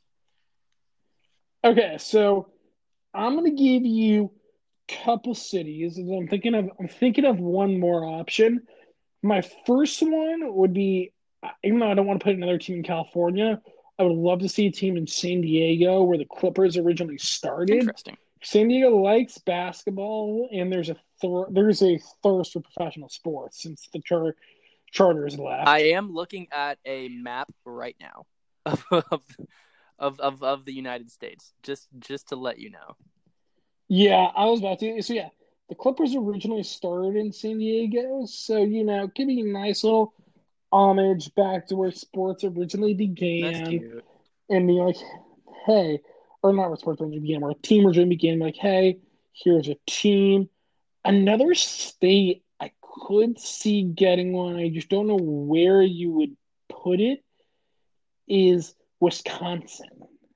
Okay, so I'm gonna give you a couple cities, and I'm thinking of I'm thinking of one more option. My first one would be, even though I don't want to put another team in California, I would love to see a team in San Diego where the Clippers originally started. Interesting. San Diego likes basketball, and there's a th- there's a thirst for professional sports since the char- charters left. I am looking at a map right now of of, of of the United States, just just to let you know. Yeah, I was about to. So yeah, the Clippers originally started in San Diego, so you know, give me a nice little homage back to where sports originally began. That's cute. And be like, hey, or not where sports originally began, where a team originally began, like, hey, here's a team. Another state I could see getting one, I just don't know where you would put it, is Wisconsin.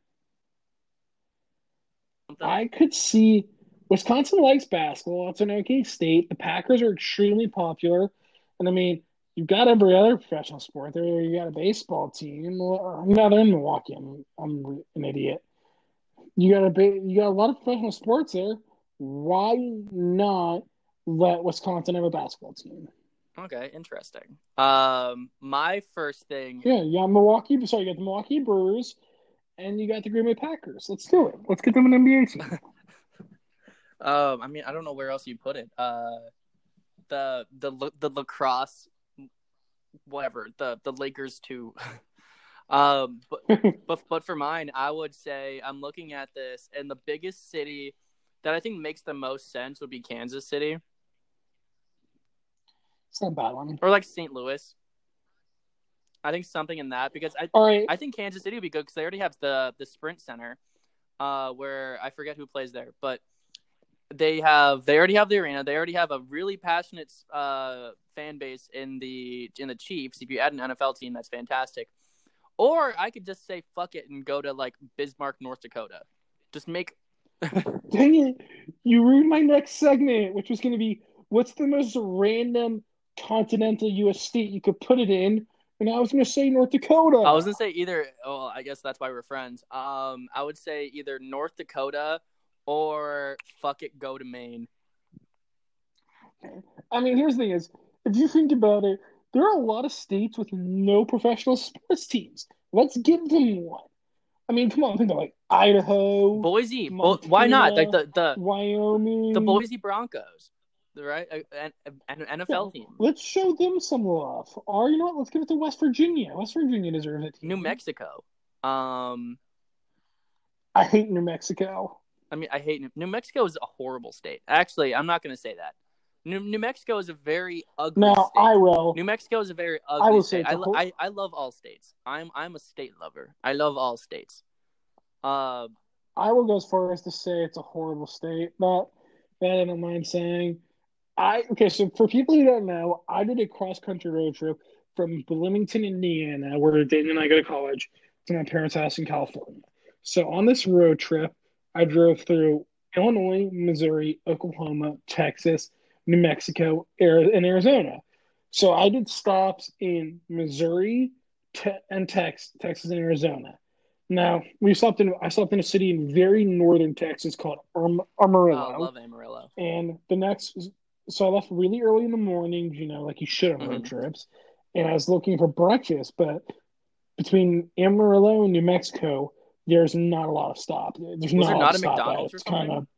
I could see Wisconsin likes basketball. It's an okay state. The Packers are extremely popular. And I mean, you've got every other professional sport there. You got a baseball team. No, they're in Milwaukee. I'm, I'm an idiot. You got a you got a lot of professional sports there. Why not let Wisconsin have a basketball team? Okay, interesting. Um, my first thing. Yeah, you got Milwaukee. Sorry, you got the Milwaukee Brewers, and you got the Green Bay Packers. Let's do it. Let's get them an N B A team. um, I mean, I don't know where else you put it. Uh, the the the lacrosse, whatever. The the Lakers too. um, but but but for mine, I would say I'm looking at this, and the biggest city that I think makes the most sense would be Kansas City. It's not a bad one. Or like Saint Louis. I think something in that because I All right. I think Kansas City would be good because they already have the the Sprint Center. uh, where I forget who plays there, but they have they already have the arena. They already have a really passionate uh, fan base in the in the Chiefs. If you add an N F L team, that's fantastic. Or I could just say fuck it and go to like Bismarck, North Dakota. Just make. Dang it! You ruined my next segment, which was going to be what's the most random continental U S state you could put it in, and I was going to say North Dakota. I was going to say either. Oh, I guess that's why we're friends. Um, I would say either North Dakota or fuck it, go to Maine. I mean, here's the thing: is if you think about it, there are a lot of states with no professional sports teams. Let's give them one. I mean, come on, think of like Idaho, Boise. Montana, Bo- why not? Like the, the Wyoming, the Boise Broncos, right? An, an N F L yeah, team. Let's show them some love. Or you know what? Let's give it to West Virginia. West Virginia deserves it. New Mexico. Um, I hate New Mexico. I mean, I hate New, New Mexico is a horrible state. Actually, I'm not going to say that. New, New Mexico is a very ugly no, state. I will. New Mexico is a very ugly I will state. say I, whole... I, I love all states. I'm I'm a state lover. I love all states. Uh, I will go as far as to say it's a horrible state, but that I don't mind saying. I okay, so for people who don't know, I did a cross country road trip from Bloomington, Indiana, where Dayton and I go to college, to my parents' house in California. So on this road trip, I drove through Illinois, Missouri, Oklahoma, Texas, New Mexico, and Arizona. So I did stops in Missouri te- and Tex- Texas and Arizona. Now we stopped in. I stopped in a city in very northern Texas called Am- Amarillo. oh, I love Amarillo. And the next, so I left really early in the morning. You know, like you should on road Mm-hmm. trips. And I was looking for breakfast, but between Amarillo and New Mexico, there's not a lot of stop. There's Was not there a lot not of a stop McDonald's at. or It's something? kind of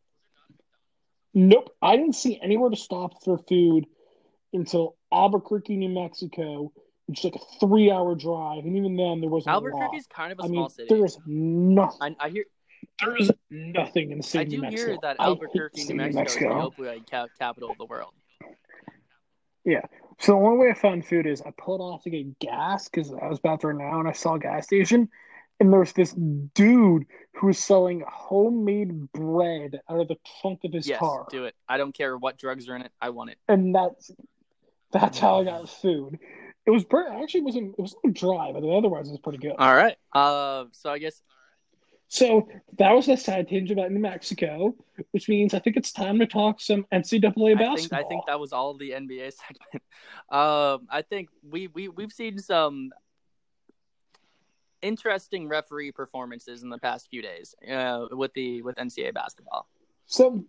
nope. I didn't see anywhere to stop for food until Albuquerque, New Mexico, which is like a three-hour drive, and even then there wasn't a lot. Albuquerque's kind of a I small mean, city. there is nothing. I, I hear. There is nothing in the state I of New do Mexico. hear that I hate Albuquerque, the New state of Mexico, is the opioid ca- capital of the world. Yeah. So the only way I found food is I pulled off to get gas because I was about to run out and I saw a gas station. And there was this dude who was selling homemade bread out of the trunk of his Yes, car. do it. I don't care what drugs are in it. I want it. And that's that's how I got food. It was pretty, actually it wasn't it was a little dry, but otherwise it was pretty good. All right. Uh, so I guess. So that was a side tinge about New Mexico, which means I think it's time to talk some N C double A I basketball. think I think that was all the N B A segment. Um, I think we we we've seen some interesting referee performances in the past few days uh, with the with N C double A basketball. So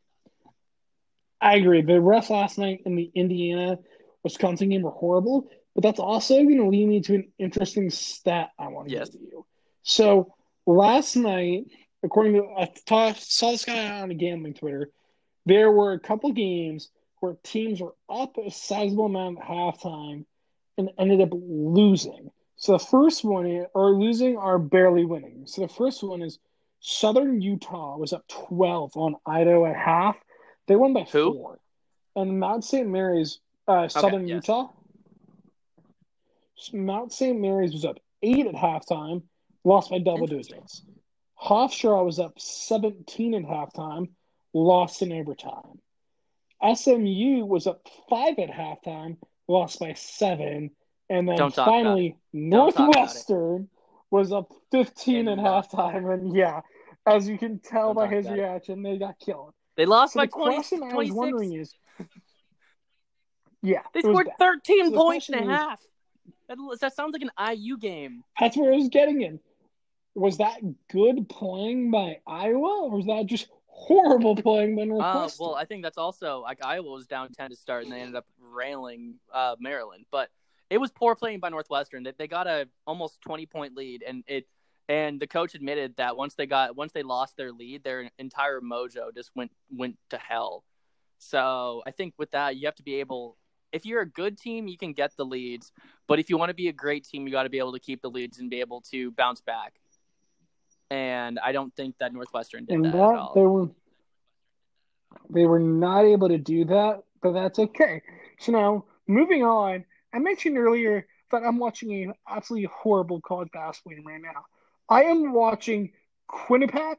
I agree. The refs last night in the Indiana Wisconsin game were horrible, but that's also going to lead me to an interesting stat I want to Yes. give you. So last night, according to I saw this guy on a gambling Twitter, there were a couple games where teams were up a sizable amount at halftime and ended up losing. So the first one, or losing or barely winning. So the first one is Southern Utah was up twelve on Idaho at half. They won by Who? four. And Mount Saint Mary's, uh, Southern okay, yes. Utah, Mount Saint Mary's was up eight at halftime, lost by double digits. Hofstra was up seventeen at halftime, lost in overtime. S M U was up five at halftime, lost by seven. And then Don't talk finally, Northwestern was up fifteen and, at uh, halftime. And yeah, as you can tell by his it. reaction, they got killed. They lost So by the twenty, question I was twenty-six. wondering is, yeah, They it was scored bad. thirteen So the points and a question is- half. That, that sounds like an I U game. That's where I was getting in. Was that good playing by Iowa, or was that just horrible playing by Uh, Northwestern? well, I think that's also like Iowa was down ten to start, and they ended up railing uh, Maryland. But it was poor playing by Northwestern. They, they got a almost twenty point lead, and it and the coach admitted that once they got once they lost their lead, their entire mojo just went went to hell. So I think with that, you have to be able. If you're a good team, you can get the leads. But if you want to be a great team, you got to be able to keep the leads and be able to bounce back. And I don't think that Northwestern did and that, that, at all. they were they were not able to do that, but that's okay. So now, moving on, I mentioned earlier that I'm watching an absolutely horrible college basketball game right now. I am watching Quinnipiac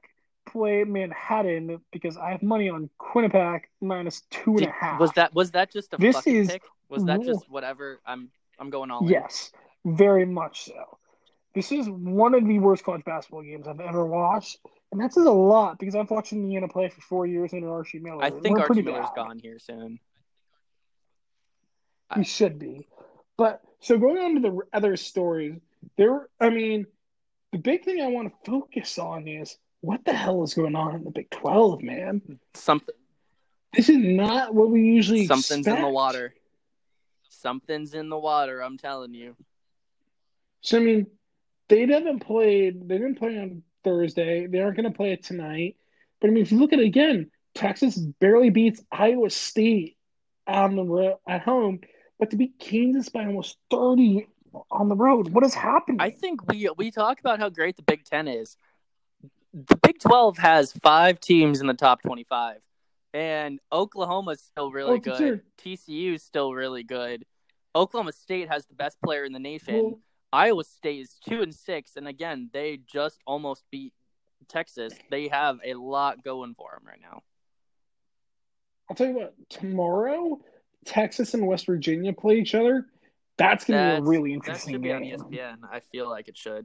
play Manhattan because I have money on Quinnipiac minus two and Did, a half. was that was that just a This fucking is pick? Was that just whatever? I'm I'm going all in. Yes, very much so. This is one of the worst college basketball games I've ever watched, and that says a lot because I've watched Indiana play for four years under Archie Miller. I think We're Archie pretty Miller's bad. gone here soon. He I, should be. But so going on to the other stories, there. I mean, the big thing I want to focus on is what the hell is going on in the Big twelve, man. Something. This is not what we usually Something's expect. in the water. Something's in the water. I'm telling you. So I mean, they haven't played. They didn't play on Thursday. They aren't going to play it tonight. But I mean, if you look at it again, Texas barely beats Iowa State on the road at home, but to beat Kansas by almost thirty on the road, what is happening? I think we we talk about how great the Big Ten is. The Big twelve has five teams in the top twenty-five, and Oklahoma's still really oh, good. Sure. T C U's still really good. Oklahoma State has the best player in the nation. Well, Iowa State is two and six, and again, they just almost beat Texas. They have a lot going for them right now. I'll tell you what. Tomorrow, Texas and West Virginia play each other. That's going to be a really interesting that should game. Be on E S P N. I feel like it should.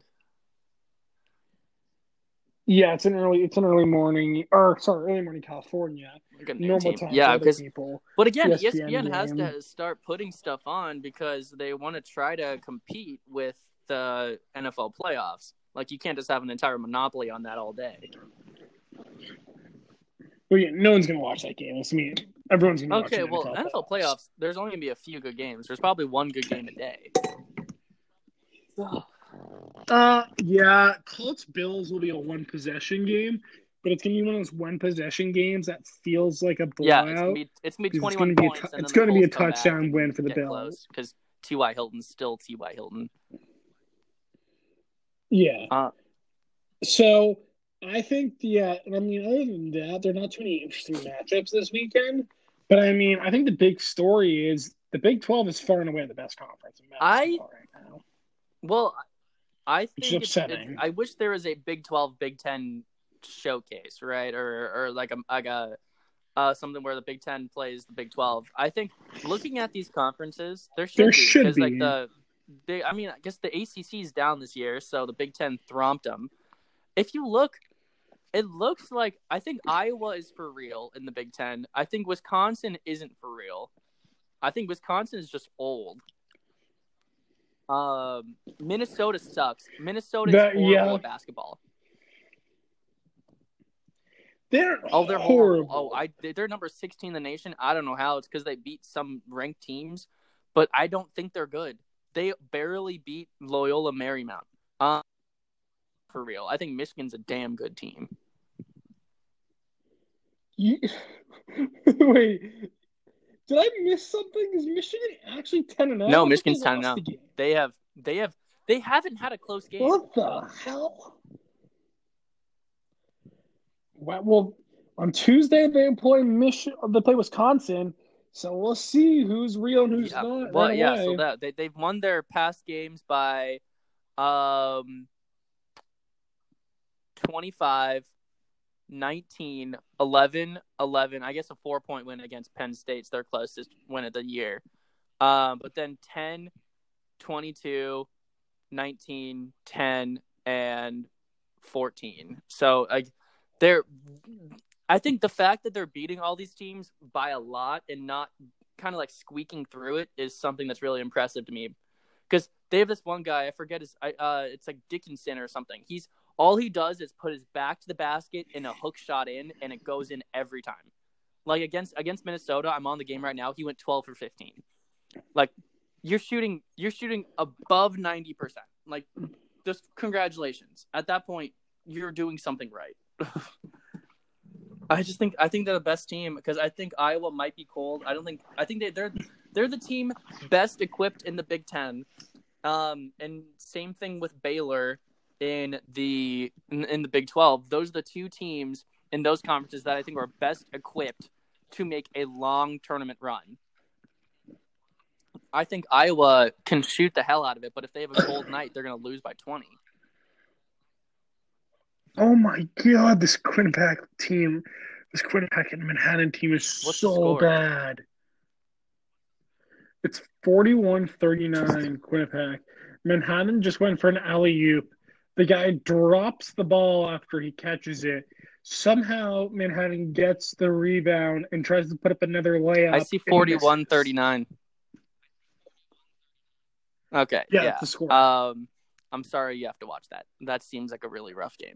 Yeah, it's an early, it's an early morning, or sorry, early morning California. Normal time yeah, for because people. But again, E S P N, E S P N has game. to start putting stuff on because they want to try to compete with the N F L playoffs. Like, you can't just have an entire monopoly on that all day. Well, yeah, no one's going to watch that game. It's me. Everyone's going to watch Okay, the well, N F L N F L playoffs. playoffs, there's only going to be a few good games. There's probably one good game a day. Uh, yeah, Colts Bills will be a one possession game, but it's gonna be one of those one possession games that feels like a blowout. Yeah, it's gonna be it's gonna be it's twenty-one gonna points. Be a, and it's then gonna the be a Colts come touchdown win for the get Bills because T Y. Hilton's still T Y. Hilton. Yeah. Uh, so I think yeah, and I mean other than that, there are not too many interesting matchups this weekend. But I mean, I think the big story is the Big twelve is far and away the best conference in basketball I, right now. Well, I think it's it's, upsetting. It's, I wish there was a Big twelve, Big ten showcase, right? Or or like a like a uh, something where the Big Ten plays the Big twelve. I think looking at these conferences, there should there be should because be. like the they. I mean, I guess the A C C is down this year, so the Big Ten thromped them. If you look, it looks like I think Iowa is for real in the Big Ten. I think Wisconsin isn't for real. I think Wisconsin is just old. Um, Minnesota sucks. Minnesota is that, horrible yeah. at basketball. They're oh, they're horrible. horrible. Oh, I they're number sixteen in the nation. I don't know how. It's because they beat some ranked teams, but I don't think they're good. They barely beat Loyola Marymount. Um, for real, I think Michigan's a damn good team. You... Wait. Did I miss something? Is Michigan actually ten and zero? No, Michigan's ten and zero. They have, they have, they haven't had a close game. What the hell? Well, on Tuesday they play Michigan. They play Wisconsin, so we'll see who's real and who's yeah. not. Well, right yeah. away. So that they they've won their past games by, um, twenty-five. nineteen, eleven, eleven. I guess a four-point win against Penn State's their closest win of the year. Um, but then ten, twenty-two, nineteen, ten, and fourteen. So like they're I think the fact that they're beating all these teams by a lot and not kind of like squeaking through it is something that's really impressive to me. Because they have this one guy, I forget his uh it's like Dickinson or something. He's All he does is put his back to the basket and a hook shot in, and it goes in every time. Like against against Minnesota, I'm on the game right now. He went twelve for fifteen. Like you're shooting, you're shooting above ninety percent. Like just congratulations. At that point, you're doing something right. I just think I think they're the best team because I think Iowa might be cold. I don't think I think they they're they're the team best equipped in the Big Ten. Um, and same thing with Baylor. In the in, in the Big twelve, those are the two teams in those conferences that I think are best equipped to make a long tournament run. I think Iowa can shoot the hell out of it, but if they have a cold night, they're going to lose by twenty. Oh my god, this Quinnipiac team, this Quinnipiac and Manhattan team is What's the so score? bad. It's forty-one thirty-nine Quinnipiac. Manhattan just went for an alley-oop. The guy drops the ball after he catches it. Somehow Manhattan gets the rebound and tries to put up another I layup see and forty-one misses. thirty-nine. Okay, Yeah, yeah. that's the score. Um, I'm sorry you have to watch that. That seems like a really rough game.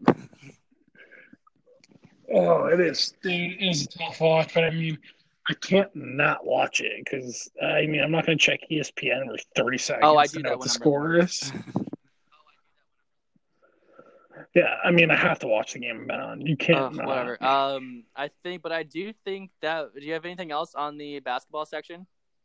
Oh, it is. It is a tough watch, but I mean, I can't not watch it because I mean, I'm not going to check E S P N for thirty Oh, I seconds to do know that what when the I'm at score work. is. Yeah, I mean, I have to watch the game, man. You can't Ugh, not. whatever. Um, I think, but I do think that. Do you have anything else on the basketball section?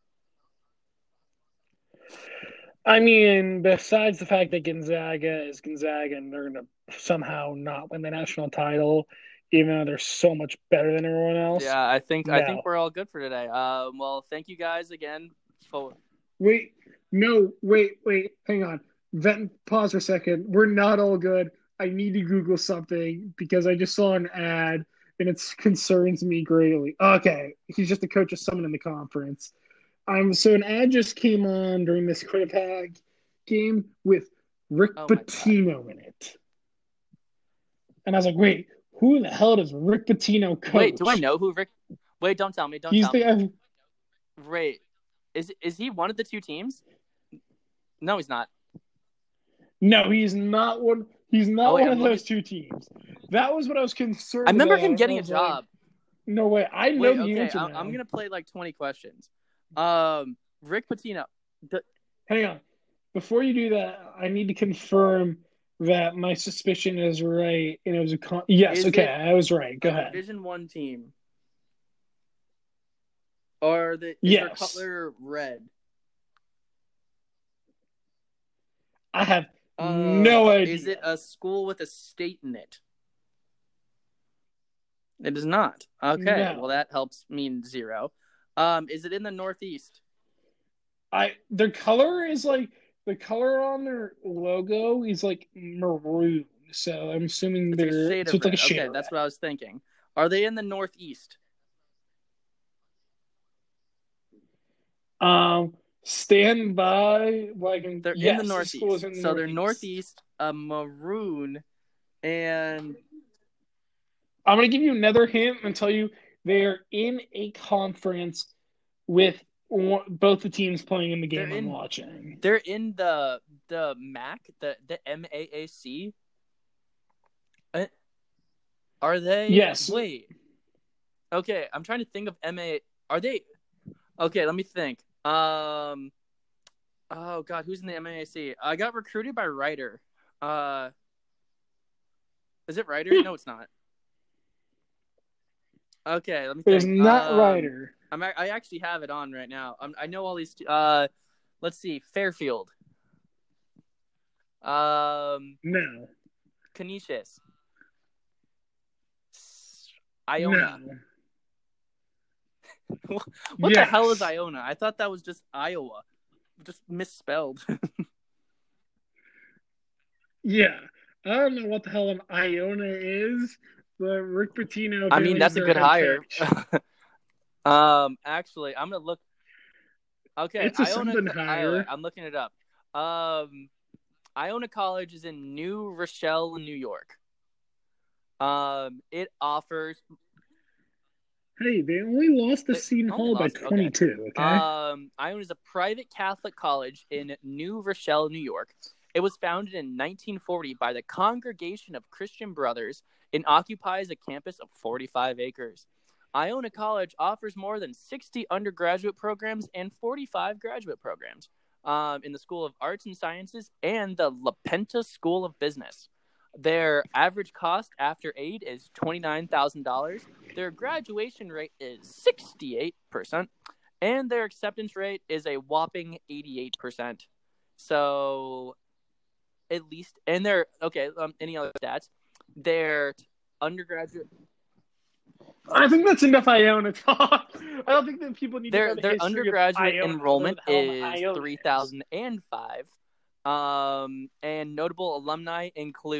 I mean, besides the fact that Gonzaga is Gonzaga and they're going to somehow not win the national title, even though they're so much better than everyone else, Yeah, I think I think no. we're all good for today. Um, well, thank you guys again for. Wait, no, wait, wait, hang on. Then pause for a second. We're not all good. I need to Google something because I just saw an ad and it concerns me greatly. Okay, he's just the coach of someone in the conference. Um, so an ad just came on during this Quinnipiac game with Rick Oh my god! Pitino in it, and I was like, wait, who the hell does Rick Pitino Wait, do I coach? know who Rick? Wait, don't tell me. Don't He's tell the me. guy. Wait, is is he one of the two teams? No, he's not. No, he's not one. He's Oh not wait, one I'm of looking. those two teams. That was what I was I concerned remember him about. I getting a was like, job. no way. I know Wait, the okay, answer I, now. I'm gonna play like twenty questions. Um, Rick Pitino. The, Hang on. Before you do that, I need to confirm that my suspicion is right. And it was a con- yes. is Okay, it I was right. Go a ahead. Division One team? Or the is their Yes, color red? I have Uh, no is it idea. a school with a state in it? It is not. Okay, well No, that helps mean zero. Um, is it in the Northeast? I. Their color is like the color on their logo is like maroon. So I'm assuming It's like a they're shade so of it's like a red. shade Okay, of red. that's what I was thinking. Are they in the Northeast? Um, stand by. Like, They're in the yes, the school is Northeast. in the So they're northeast. Northeast, a maroon, and I'm gonna give you another hint and tell you they are in a conference with one, both the teams playing in the they're game I'm in watching. they're in the the M A C, the the M A A C. Uh, Are they? Yes. Wait. Okay, I'm trying to think of M A. Are they? Okay, let me think. Um. Oh God, who's in the M A A C? I got recruited by Ryder. Uh, is it Ryder? No, it's not. Okay, let me It is think. not Um, Ryder. I'm I actually have it on right now. I'm, I know all these. Uh, let's see, Fairfield. Um, No. Canisius. Iona. No. What the hell Yes. is Iona? I thought that was just Iowa, just misspelled. Yeah. I don't know what the hell an Iona is, but Rick Pitino I mean, apparently is that's a their good head hire. coach. um, actually, I'm gonna look. Okay, It's a Iona, something Iowa. higher. I'm looking it up. Um, Iona College is in New Rochelle, New York. Um, it offers. Hey, they only lost to They Seton only Hall by lost. Okay. twenty-two, okay? Um, Iona is a private Catholic college in New Rochelle, New York. It was founded in nineteen forty by the Congregation of Christian Brothers and occupies a campus of forty-five acres. Iona College offers more than sixty undergraduate programs and forty-five graduate programs um, in the School of Arts and Sciences and the La Penta School of Business. Their average cost after aid is twenty-nine thousand dollars. Their graduation rate is sixty-eight percent, and their acceptance rate is a whopping eighty-eight percent. So, at least, and their, okay, um, any other stats? Their undergraduate, I think that's enough Iona talk. I don't think that people need to know their the their history of undergraduate Iona. enrollment The hell an is Iona three is. thousand five. Um, and notable alumni include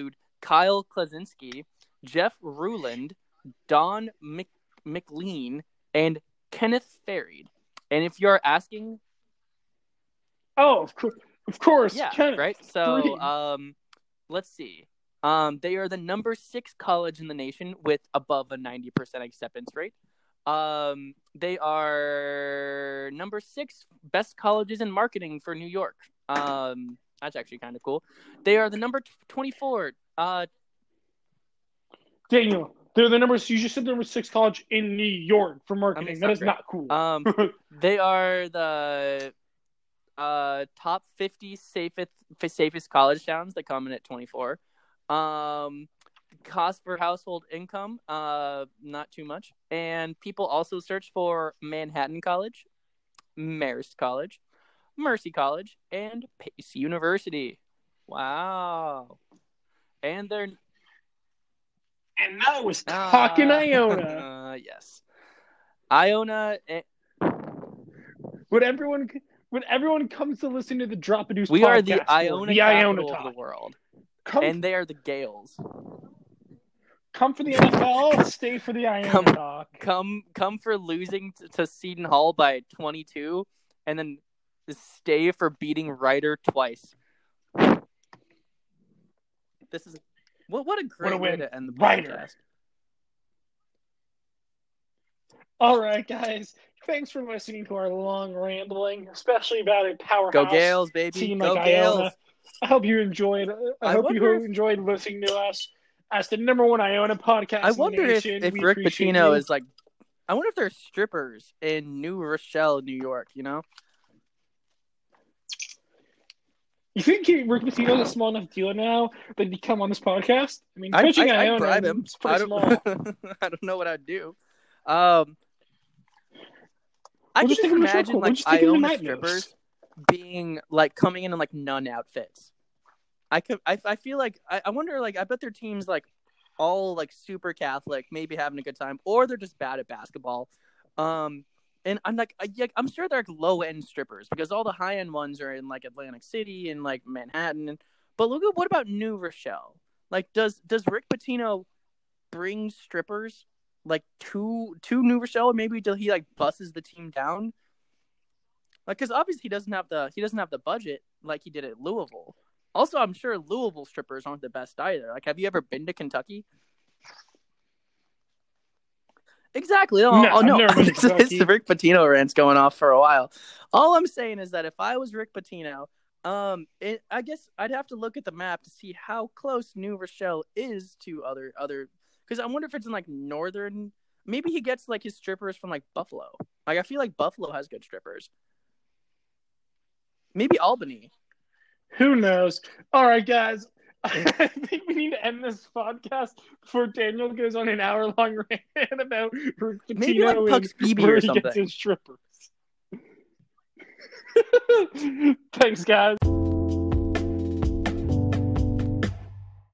Kyle Klasinski, Jeff Ruland, Don Mc- McLean, and Kenneth Farid. And if you're asking, oh, of course, of course, yeah, Kenneth, right. So, um, let's see. Um, they are the number six college in the nation with above a ninety percent acceptance rate. Um, they are number six best colleges in marketing for New York. Um, that's actually kind of cool. They are the number twenty-four. Uh, Daniel, they're the number. You just said number six college in New York for marketing. I mean, that is great. Not cool. Um, they are the uh top fifty safest safest college towns that come in at twenty-four. Um, cost per household income, uh, not too much. And people also search for Manhattan College, Marist College, Mercy College, and Pace University. Wow. And they're... And that was talking uh, Iona. Uh, yes. Iona... And... Would everyone... When everyone comes to listen to the Drop a Deuce we podcast, are the Iona the capital Iona of the world. Come, and they are the Gales. Come for the N F L, stay for the Iona come, talk. Come, come for losing to, to Seton Hall by twenty-two, and then stay for beating Rider twice. This is what what a great what a way to end the podcast. Rider. All right, guys. Thanks for listening to our long rambling, especially about a powerhouse Go Gales, baby. team Go like Gales. Iona. I hope you enjoyed. I, I hope you if, enjoyed listening to us as the number one Iona podcast. I wonder in the nation. if, if Rick Pitino is like. I wonder if there's strippers in New Rochelle, New York. You know. You think Rick Pitino is a small enough deal now that he'd come on this podcast? I mean, I, coaching I, Iona, I'd bribe him. It's pretty I don't, small. I don't know what I'd do. Um. I we'll can just, just imagine we'll like just Iona strippers moves. being like coming in in like nun outfits. I could, I, I feel like I, I wonder like I bet their team's like all like super Catholic, maybe having a good time, or they're just bad at basketball. Um, and I'm like, I, I'm sure they're like low end strippers because all the high end ones are in like Atlantic City and like Manhattan. And, but look at what about New Rochelle? Like, does does Rick Pitino bring strippers? Like to to New Rochelle, or maybe till he like buses the team down, like because obviously he doesn't have the he doesn't have the budget like he did at Louisville. Also, I'm sure Louisville strippers aren't the best either. Like, have you ever been to Kentucky? Exactly. Oh no, oh, no. This is the Rick Pitino rant's going off for a while. All I'm saying is that if I was Rick Pitino, um, it, I guess I'd have to look at the map to see how close New Rochelle is to other other. Because I wonder if it's in, like, northern... Maybe he gets, like, his strippers from, like, Buffalo. Like, I feel like Buffalo has good strippers. Maybe Albany. Who knows? All right, guys. I think we need to end this podcast before Daniel goes on an hour-long rant about Rick Pitino Maybe, like, Puck's B B or something. He gets his strippers. Thanks, guys.